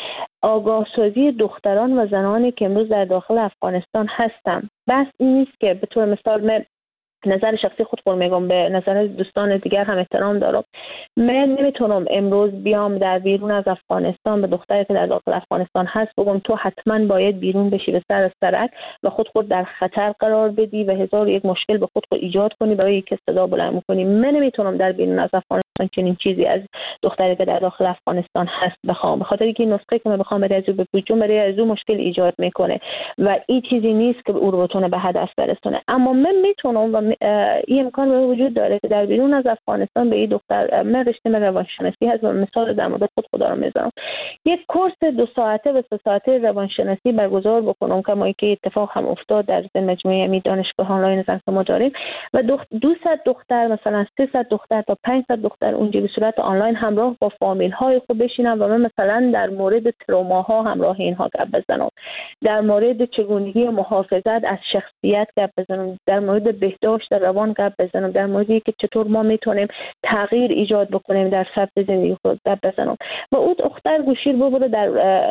S3: آگاه سازی دختران و زنانی که امروز در داخل افغانستان هستن. بس این نیست که به طور مثال من نظر شخصی خود خود میگم، به نظر دوستان دیگر هم احترام دارم، من نمیتونم امروز بیام در بیرون از افغانستان به دختری که در داخل افغانستان هست بگم تو حتما باید بیرون بشی به سر سرک و خود خود در خطر قرار بدی و هزار یک مشکل به خود خود ایجاد کنی برای اینکه صدا بلند کنی. من نمیتونم در بیرون از افغانستان چنین چیزی از دختری که در داخل افغانستان هست بخوام، به خاطر اینکه نسخه که من بخوام برای از او بپوشم برای از او مشکل ایجاد میکنه و این چیزی نیست که او رو بتونه به هدف برسونه. اما من میتونم و این امکان به وجود داره که در بیرون از افغانستان به این دختر، من رشته من روانشناسی هست و مثال در مورد خود خدا رو میذارم، یک کورس دو ساعته و سه ساعته روانشناسی برگزار بکنم که ما که اتفاق هم افتاد در مجموعه می دانشگاه آنلاین زن که ما داریم و دویست دختر مثلا سیصد دختر تا پانصد دختر اونجا به صورت آنلاین همراه با فامیل های خود بشینن و من مثلا در مورد تروماها همراه اینها گپ بزنم، در مورد چگونگی محافظت از شخصیت گپ بزنم، در مورد بهداشت روان گپ بزنم، در موردی که چطور ما میتونیم تغییر ایجاد بکنیم در سبک زندگی خود گپ بزنم و اون دختر گوشیر ببره در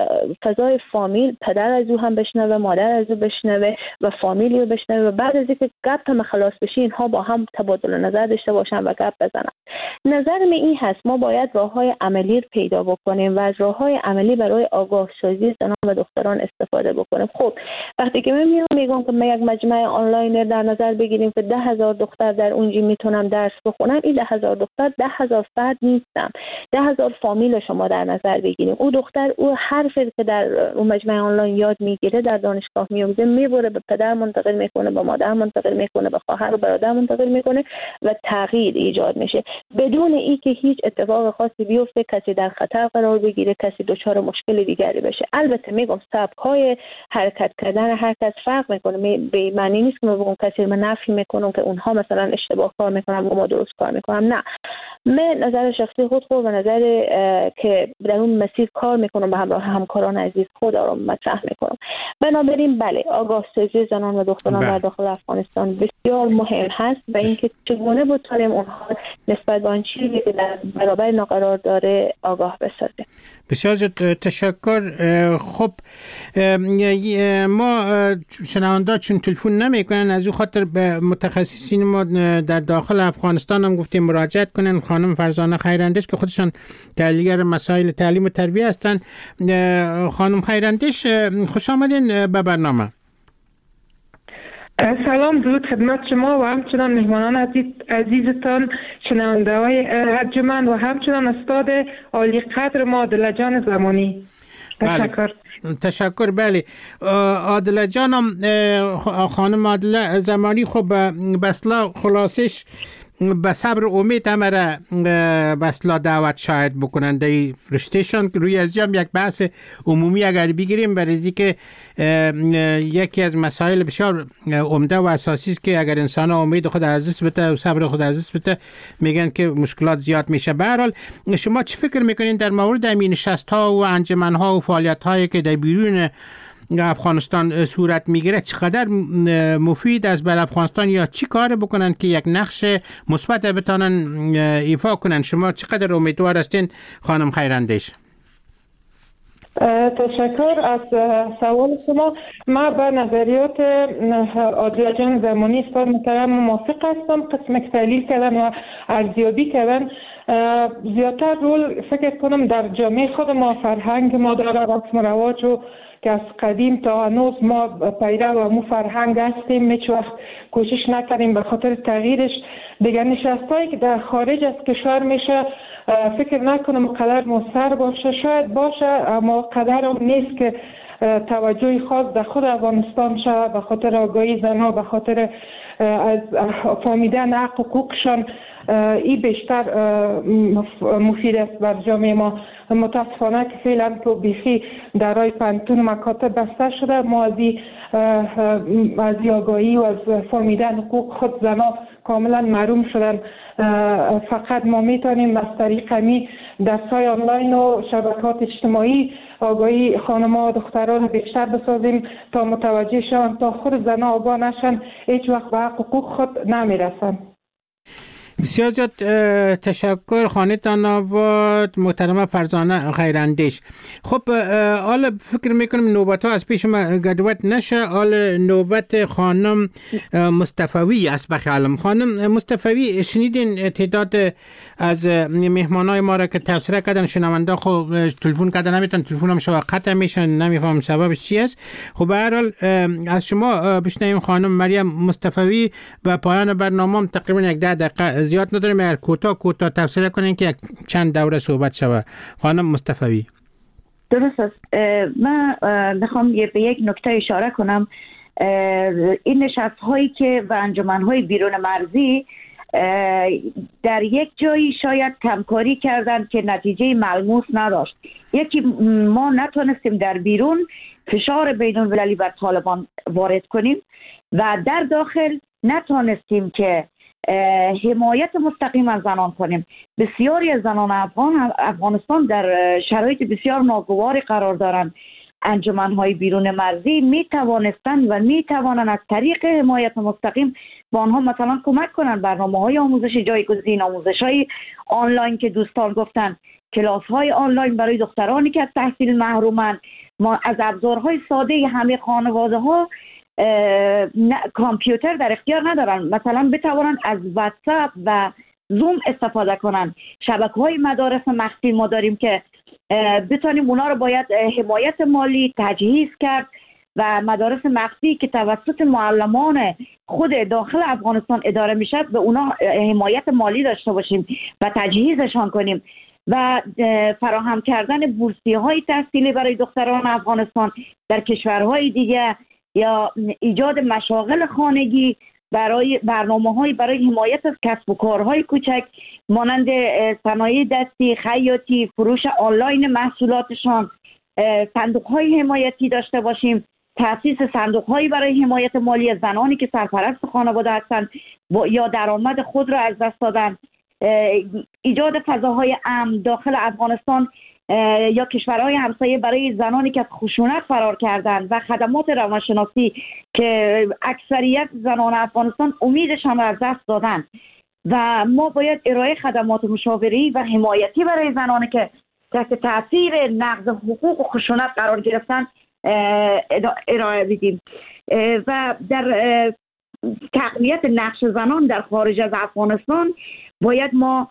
S3: فضای فامیل، پدر از او هم بشنوه، مادر از او بشنوه و فامیلی رو بشنوه و بعد از اینکه گپ هم خلاص بشه اینها با هم تبادل نظر داشته باشن و گپ بزنن. نظر من این هست ما باید راههای عملی رو پیدا بکنیم و از راههای عملی برای آگاه سازی زنان و دختران استفاده بکنیم. خب وقتی که من میام میگم که ما یک مجمع آنلاین در نظر بگیریم که ده هزار دختر در اونجا میتونم درس بخونم، این ده هزار دختر ده هزار فرد نیستم، ده هزار فامیل شما در نظر بگیریم. او دختر او حرفی که در اون مجمع آنلاین یاد میگیره در دانشگاه میوزه میبره به پدر منتقل میکنه، به مادر منتقل میکنه، به خواهر و برادر منتقل میکنه و تغییر ایجاد میشه بدون اینکه هیچ اتفاق خاصی بیفته، کسی در خطر قرار بگیره، کسی دچار مشکل دیگری بشه. البته میگم سبک‌های حرکت کردن هر کس فرق میکنه، به معنی نیست که من بگم کسی من نفی میکنم که اونها مثلا اشتباه کار میکنن و ما درست کار میکنم، نه. من نظر شخصی خود خود و نظر که در اون مسیر کار میکنم به همراه همکاران عزیز خود رو مطرح میکنم. بنابراین بله، آگاه سازی زنان و دختران در داخل افغانستان بسیار مهم هست و اینکه چگونه بتونیم اونها نسبت به آن چیزی که در برابر ناقرار داره آگاه بسازیم.
S6: بسیار تشکر. خب ما شنونده چون تلفن نمیکنن از او خاطر به متخصصین ما در داخل افغانستان هم گفتیم مراجعت کنن. خانم فرزانه خیراندیش که خودشان تحلیلگر مسائل تعلیم و تربیت هستن. خانم خیراندیش خوش آمدین به برنامه.
S10: سلام، درود خدمت شما و همچنان مهمانان عزیز عزیزتان، شنونده های ارجمند و همچنان استاد عالی قدر ما عادله جان زمانی. تشکر.
S6: بله. تشکر. بله عادله جانم، خانم عادله زمانی خب بسلا خلاصش به صبر امید همه بسلا دعوت شاید بکنن در رشتهشان. روی از هم یک بحث عمومی اگر بگیریم برای که یکی از مسائل بسیار عمده و اساسی است که اگر انسان امید خود از دست بده و صبر خود از دست بده میگن که مشکلات زیاد میشه. به هر حال شما چه فکر میکنین در مورد همین نشست‌ها و انجمن‌ها و فعالیت‌هایی که در بیرون افغانستان صورت میگیره چقدر مفید است بر افغانستان یا چی کار بکنن که یک نقش مثبت بتونن ایفا کنن؟ شما چقدر امیدوار هستین خانم خیراندیش؟
S10: تشکر از سوال شما. ما با نظریات عادله جان زمانی استاد محترم موافق هستم. قسم تحلیل کردن و ارزیابی کردن زیادتر رول فکر کنم در جامعه خود ما، فرهنگ ما داره، رسم و رواج و که از قدیم تا هنوز ما پیرو و مو فرهنگ هستیم، هیچ وقت کوشش نکردیم به خاطر تغییرش. دیگر نشستایی که در خارج از کشور میشه فکر نکنم قدر مؤثر باشه، شاید باشه اما قدر هم نیست که توجه خاص در خود افغانستان شه به خاطر آگاهی زنها، به خاطر از فهمیدن حق و حقوقشان. این بیشتر مفید است بر جامعه ما. متاسفانه که فعلا تو بیخی در رای پنتون مکاتب بسته شده، ما از از آگاهی و از فهمیدن حقوق خود زنها کاملا محروم شدن. فقط ما میتونیم از طریق می درس‌های آنلاین و شبکات اجتماعی آگاهی خانم‌ها و دختران بیشتر بسازیم تا متوجه شوند، تا خود زنها آگاه نشن هیچ وقت به حقوق خود نمیرسن.
S6: بسیار زیاد تشکر. خانه‌تان آباد محترمه فرزانه خیراندیش. خب حالا فکر میکنم نوبت ها از پیش ما گدوت نشه. حالا نوبت خانم مصطفوی است بخیالم. خانم مصطفوی شنیدین تعداد از مهمانای ما را که تبصره کردن، شنونده خب تلفن کردن نمیتون، تلفن هم شما قطع میشن، نمیفهم سببش چی است. خب به هر حال از شما بشنویم خانم مریم مصطفوی و پایان برنامه تقریبا یک ده دقیقه زیاد نداریم، اگر کوتاه کوتاه تفسیر کنین که چند دوره صحبت شود. خانم مصطفی.
S5: درست است. من میخوام به یک نکته اشاره کنم. این نشست هایی که و انجمن های بیرون مرزی در یک جایی شاید کمکاری کردن که نتیجه ملموس نداشت. یکی ما نتونستیم در بیرون فشار بین المللی بر طالبان وارد کنیم و در داخل نتونستیم که حمایت مستقیم از زنان کنیم. بسیاری از زنان افغان افغانستان در شرایط بسیار ناگواری قرار دارند. انجمن‌های بیرون مرزی می توانستند و می توانند از طریق حمایت مستقیم با آنها مثلا کمک کنند. برنامه‌های آموزشی جایگزین، آموزش‌های آنلاین که دوستان گفتن، کلاس‌های آنلاین برای دخترانی که از تحصیل محرومند. ما از ابزارهای ساده همه خانواده‌ها کامپیوتر در اختیار ندارن، مثلا بتوانند از واتساپ و زوم استفاده کنند. شبکه‌های مدارس مخفی ما داریم که بتونیم اونا رو باید حمایت مالی تجهیز کرد و مدارس مخفی که توسط معلمان خود داخل افغانستان اداره میشد به اونا حمایت مالی داشته باشیم و تجهیزشان کنیم و فراهم کردن بورسیه‌های تحصیلی برای دختران افغانستان در کشورهای دیگه یا ایجاد مشاغل خانگی برای برنامه‌های برای حمایت از کسب و کارهای کوچک مانند صنایع دستی، خیاطی، فروش آنلاین محصولاتشان، صندوق‌های حمایتی داشته باشیم، تأسیس صندوق‌هایی برای حمایت مالی از زنانی که سرپرست خانواده هستند یا درآمد خود را از دست دادن، ایجاد فضاهای امن داخل افغانستان یا کشورهای همسایه برای زنانی که از خشونت فرار کردند و خدمات روانشناسی که اکثریت زنان افغانستان امیدشان را از دست دادند و ما باید ارائه خدمات مشاوری و حمایتی برای زنانی که تحت تاثیر نقض حقوق و خشونت قرار گرفتن ارائه بدیم و در تقویت نقش زنان در خارج از افغانستان باید ما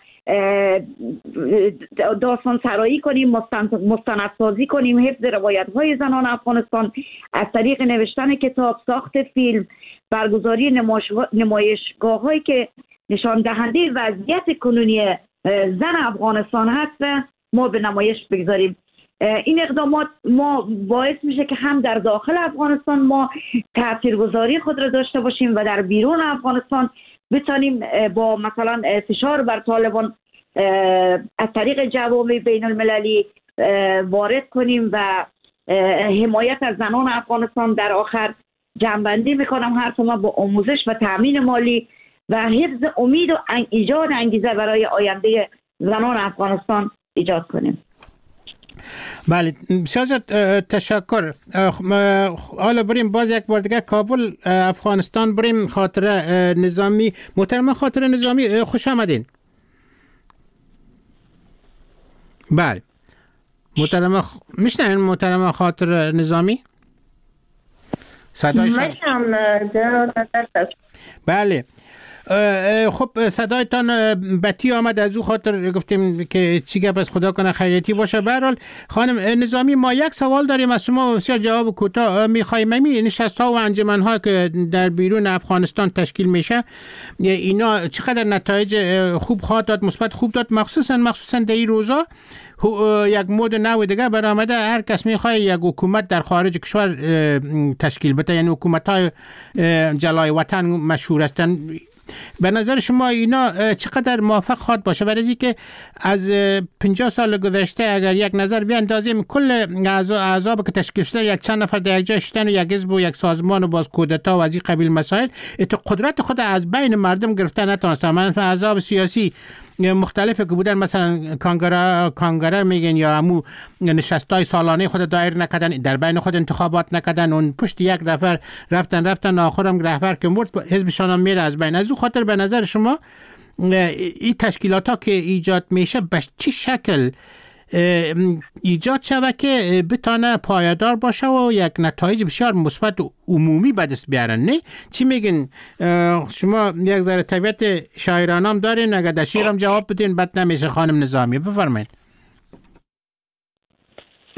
S5: داستان سرایی کنیم، مستندسازی کنیم، حفظ روایت های زنان افغانستان از طریق نوشتن کتاب، ساخت فیلم، برگزاری نمایشگاه هایی که نشان دهنده وضعیت کنونی زن افغانستان هست ما به نمایش بگذاریم. این اقدامات ما باعث میشه که هم در داخل افغانستان ما تاثیرگذاری خود را داشته باشیم و در بیرون افغانستان بتونیم با مثلا فشار بر طالبان از طریق جوامع بین المللی وارد کنیم و حمایت از زنان افغانستان. در آخر جنبندی میکنم حرف ما با آموزش و تامین مالی و حفظ امید و ایجاد انگیزه برای آینده زنان افغانستان ایجاد کنیم.
S6: بله بسیار تشکر. حالا بریم باز یک بار دیگه کابل افغانستان، بریم خاطره نظامی. محترم خاطره نظامی خوش آمدین. بله محترم خ... میشنین محترم خاطره نظامی؟ صدای شما بله. خب صدایتان بطی آمد، از او خاطر گفتیم که چی گپ از خدا کنه خیریتی باشه. به هر حال خانم نظامی ما یک سوال داریم از شما، بسیار جواب کوتاه میخوایم. می نشست‌ها و انجمن‌ها که در بیرون افغانستان تشکیل میشه اینا چقدر نتایج خوب خواهد داد، مثبت خوب داد، مخصوصا مخصوصا در این روزا یک مود نو دیگه برآمده، هر کس میخواد یک حکومت در خارج کشور تشکیل بده، یعنی حکومت‌های جلای وطن مشهور هستند. به نظر شما اینا چقدر موافق خواهد باشه؟ برای که از پنجاه سال گذشته اگر یک نظر بیاندازیم کل اعضا که تشکیل شده یک چند نفر در یک جای شدن و یک حزب و یک سازمان و باز کودتا و از این قبیل مسائل قدرت خود از بین مردم گرفته نتونستن. من احزاب سیاسی مختلفی که بودن مثلا کانگره کانگره میگن یا همو نشستای سالانه خود دایر نکردن، در بین خود انتخابات نکردن، اون پشت یک رفر رفتن رفتن آخرم رهبر که مرد حزبشان هم میره از بین. از اون خاطر به نظر شما این تشکیلات ها که ایجاد میشه به چی شکل ایجاد شود که بتانه پایدار باشه و یک نتایج بسیار مثبت و عمومی به دست بیارن؟ نه چی میگن شما؟ یک ذره طبیعت شاعرانه هم دارین، اگر در شعر هم جواب بدین بد نمیشه. خانم نظامی بفرمایید.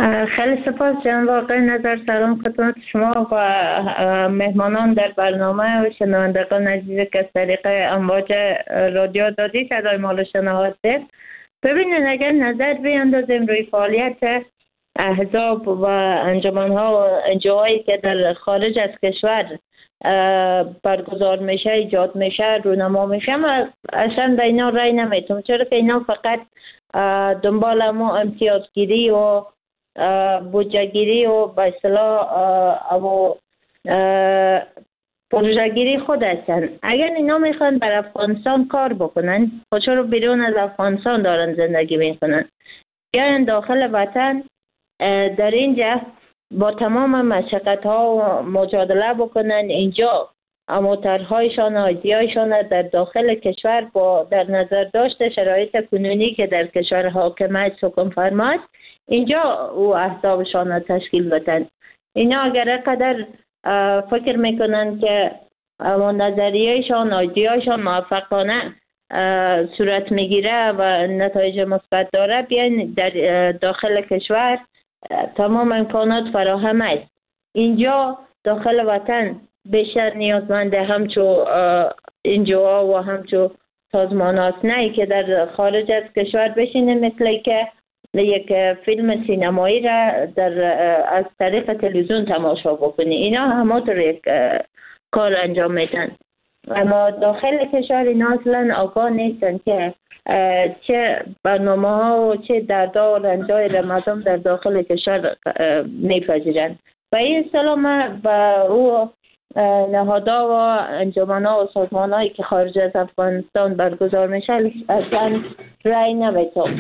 S5: خیلی سپاس جناب آقای نظر. سلام خدمت شما و مهمانان در برنامه و شنوندگان عزیز که از طریق امواج رادیو آزادی صدای ما را شنوید. ببینید اگر نظر بیاندازیم روی فعالیت احزاب و انجمن‌ها و انجوهایی که در خارج از کشور برگزار میشه، ایجاد میشه، رونما میشه، ما اصلا به اینا رای نمیتونم، چرا که اینا فقط دنبال ما امتیازگیری و بودجه‌گیری و به اصطلاح او پروژه‌گیری خود هستن. اگر اینا میخوان بر افغانستان کار بکنن، خود چرا بیرون از افغانستان دارن زندگی میکنن؟ بیاین داخل وطن در اینجا با تمام مشقت ها و مجادله بکنن، اینجا اموترهایشان و ایدیایشان در داخل کشور با در نظر داشته شرایط کنونی که در کشور حاکمیت حکم فرماست، اینجا او احزابشان را تشکیل بدن. اینا اگر قدر فکر میکنن که نظریهشان، ایدیایشان موفقانه صورت میگیره و نتایج مثبت داره، بیاین در داخل کشور تمام امکانات فراهم است. اینجا داخل وطن بیشتر نیازمند همچو انجوها و همچو سازمان هاست، نه که در خارج از کشور بشینه مثل که یک فیلم سینمایی را در از طریق تلویزیون تماشا بکنی. اینا همونطور یک کار انجام میدن، اما داخل کشور اینا اصلا آگاه نیستن که چه برنامه ها و چه دردا و رنجای را مردم در داخل کشور میپذیرند. و این سلام و او نهادها و انجمن‌ها و سازمان‌هایی که خارج از افغانستان برگزار میشه اصلا رای نمیتون.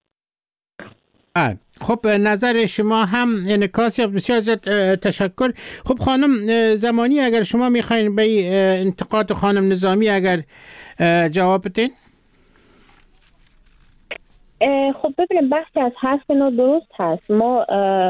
S6: خب نظر شما هم انعکاس یافت. بسیار زیاد تشکر. خب خانم زمانی، اگر شما میخواین به انتقاد خانم نظامی اگر جواب بدین.
S3: خب ببینیم بحث از حرف نو درست هست. ما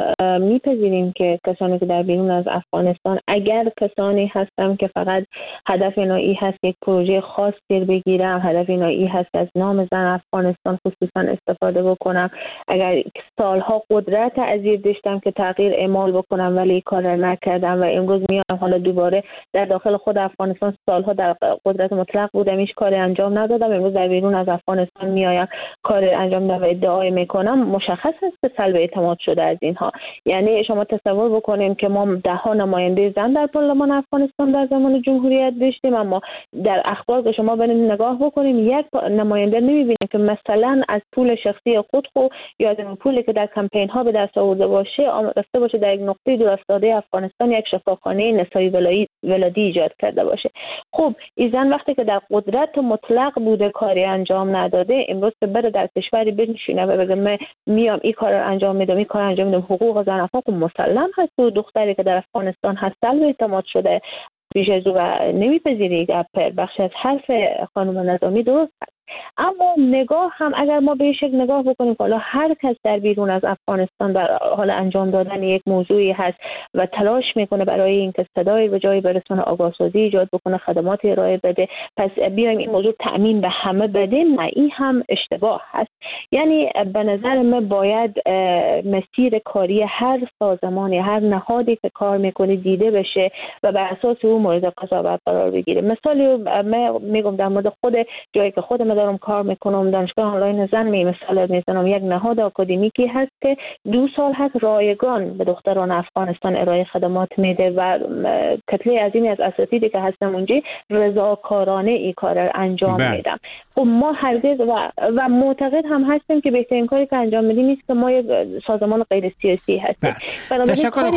S3: میپذیریم که کسانی که در بیرون از افغانستان، اگر کسانی هستن که فقط هدف اینایی هست یک پروژه خاص دیر بگیرم، هدف اینایی هست از نام زن افغانستان خصوصا استفاده بکنم، اگر سالها قدرت عزیز داشتم که تغییر اعمال بکنم ولی کار نکردم و امروز میام حالا دوباره در داخل خود افغانستان سالها در قدرت مطلق بودم، هیچ کاری انجام ندادم، امروز در بیرون از افغانستان میایم کار انجام و ادعای میکنم، مشخص است که سلب اعتماد شده از اینها. یعنی شما تصور بکنیم که ما ده ها نماینده زن در پارلمان افغانستان در زمان جمهوریت داشتیم، اما در اخبار که شما برید نگاه بکنیم یک نماینده نمیبینه که مثلا از پول شخصی خود خو یا از اون پولی که در کمپین ها به دست آورده باشه رفته باشه در یک نقطه دور افتاده افغانستان یک شفاخانه نسایی ولادی ایجاد کرده باشه. خب این زن وقتی که در قدرت مطلق بوده کاری انجام نداده، امروز که بره در کشوری بنشینه و بگه من میام این کار رو انجام میدم، این کار انجام میدم، حقوق زن افغان مسلم هست و دختری که در افغانستان هست سلب اعتماد شده پیش از او و نمیپذیری گپ بخش از حرف خانم نظامی درست هست. اما نگاه هم اگر ما به شکل نگاه بکنیم حالا هر کس در بیرون از افغانستان در حال انجام دادن یک موضوعی هست و تلاش میکنه برای اینکه صدای به جای برسونه، آگاهسازی ایجاد بکنه، خدمات ارائه بده، پس بیایم این موضوع تأمین به همه بدیم، نه، این هم اشتباه هست. یعنی به نظر من باید مسیر کاری هر سازمانی، هر نهادی که کار میکنه دیده بشه و بر اساس اون مورد قضاوت قرار بگیره. مثالی من میگم در مورد خود جایی که خودم دارم کار میکنم، دانشگاه آنلاین زن می مثال میزنم، یک نهاد آکادمیکی هست که دو سال هست رایگان به دختران افغانستان ارائه خدمات میده و کتله عظیمی از اساتیدی که هستم اونجا رضاکارانه این کار رو انجام میدم. خب ما هرگز و, و معتقد هم هستیم که بهترین کاری که انجام میدیم نیست که ما یک سازمان غیر سیاسی هستیم.
S6: تشکر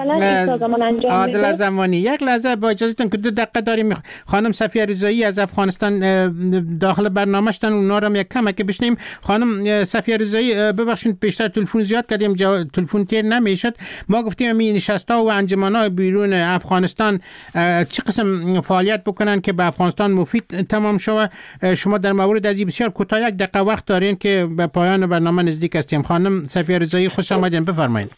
S6: خانم عادل زمانی. یک لحظه با اجازهتون که دو دقیقه داریم. خانم صفیه رضایی از افغانستان داخل برنامه‌شتن، اونا رو یک کم که بشنیم. خانم صفیه رضایی ببخشید بیشتر تلفن زیاد کردیم، تلفن تیر نمیشد. ما گفتیم می نشست‌ها و انجمن‌های بیرون افغانستان چه قسم فعالیت بکنن که به افغانستان مفید تمام شود. شما در مورد از بسیار کوتاه یک دقیقه وقت دارین که به پایان برنامه نزدیک هستیم. خانم صفیه رضایی خوش آمدین، بفرمایید.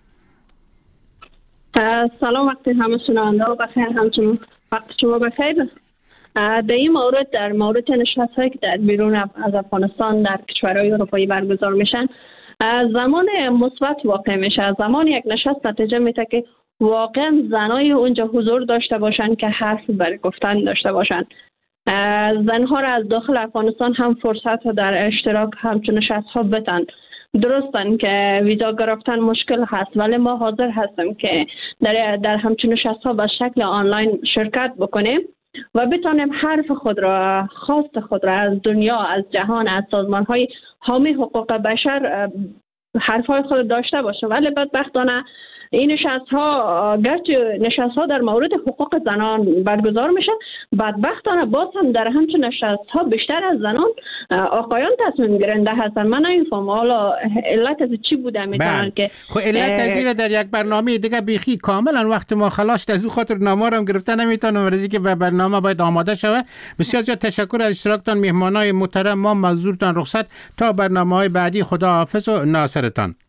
S9: سلام، وقت همه شنونده ها بخیر، همچنین وقت شما بخیر. در این مورد در مورد نشست‌هایی که در بیرون از افغانستان در کشورهای اروپایی برگزار میشن، زمان مثبت واقع میشه. زمان یک نشست نتیجه میده که واقعا زنای اونجا حضور داشته باشن که حرف برای گفتن داشته باشن. زنها را از داخل افغانستان هم فرصت در اشتراک همچون نشست ها بتن. درستن که ویزا گرفتن مشکل هست، ولی ما حاضر هستیم که در در همچون نشست ها به شکل آنلاین شرکت بکنیم و بتانیم حرف خود را، خواست خود را از دنیا، از جهان، از سازمان های حامی حقوق بشر حرف های خود داشته باشیم. ولی بدبختانه این نشست ها، گرچه نشست ها در مورد حقوق زنان برگزار میشه، بدبختانه باز هم در همچون نشست ها بیشتر از زنان آقایان تصمیم گیرنده هستن. من نمیفهم حالا علت از چی بوده میتونن که
S6: خب علت از این در یک برنامه دیگه بیخی کاملا وقت ما خلاص، از او خاطر نامه هم گرفته نمیتونم ورزی که به برنامه باید آماده شوه. بسیار زیاد تشکر از اشتراکتان مهمانای محترم. ما مزدورتان رخصت تا برنامه های بعدی. خدا حافظ و ناصرتان.